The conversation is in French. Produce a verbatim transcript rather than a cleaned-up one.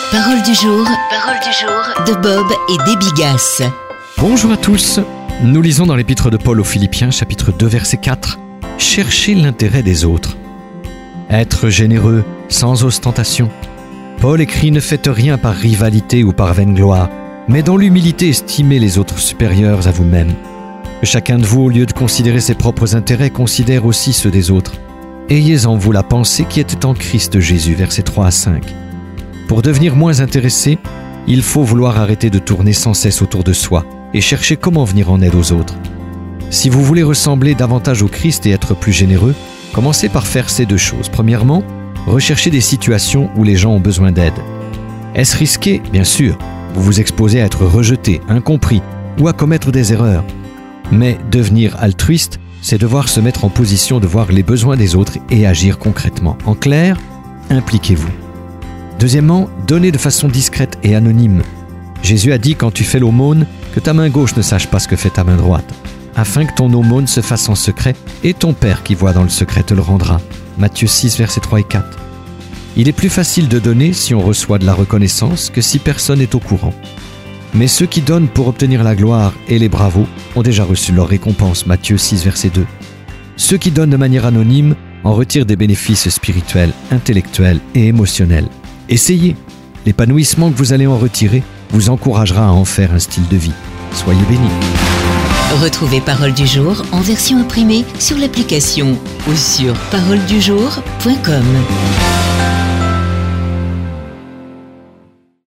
Parole du jour, parole du jour de Bob et Debbie Gass. Bonjour à tous. Nous lisons dans l'épître de Paul aux Philippiens, chapitre deux, verset quatre. Cherchez l'intérêt des autres. Être généreux, sans ostentation. Paul écrit: ne faites rien par rivalité ou par vaine gloire, mais dans l'humilité estimez les autres supérieurs à vous-même. Que chacun de vous, au lieu de considérer ses propres intérêts, considère aussi ceux des autres. Ayez en vous la pensée qui était en Christ Jésus, versets trois à cinq. Pour devenir moins intéressé, il faut vouloir arrêter de tourner sans cesse autour de soi et chercher comment venir en aide aux autres. Si vous voulez ressembler davantage au Christ et être plus généreux, commencez par faire ces deux choses. Premièrement, recherchez des situations où les gens ont besoin d'aide. Est-ce risqué? Bien sûr. Vous vous exposez à être rejeté, incompris ou à commettre des erreurs. Mais devenir altruiste, c'est devoir se mettre en position de voir les besoins des autres et agir concrètement. En clair, impliquez-vous. Deuxièmement, donnez de façon discrète et anonyme. Jésus a dit: quand tu fais l'aumône, que ta main gauche ne sache pas ce que fait ta main droite, afin que ton aumône se fasse en secret, et ton Père qui voit dans le secret te le rendra. Matthieu six, versets trois et quatre. Il est plus facile de donner si on reçoit de la reconnaissance que si personne n'est au courant. Mais ceux qui donnent pour obtenir la gloire et les bravos ont déjà reçu leur récompense. Matthieu six, verset deux. Ceux qui donnent de manière anonyme en retirent des bénéfices spirituels, intellectuels et émotionnels. Essayez. L'épanouissement que vous allez en retirer vous encouragera à en faire un style de vie. Soyez bénis. Retrouvez Parole du jour en version imprimée sur l'application ou sur parole du jour point com.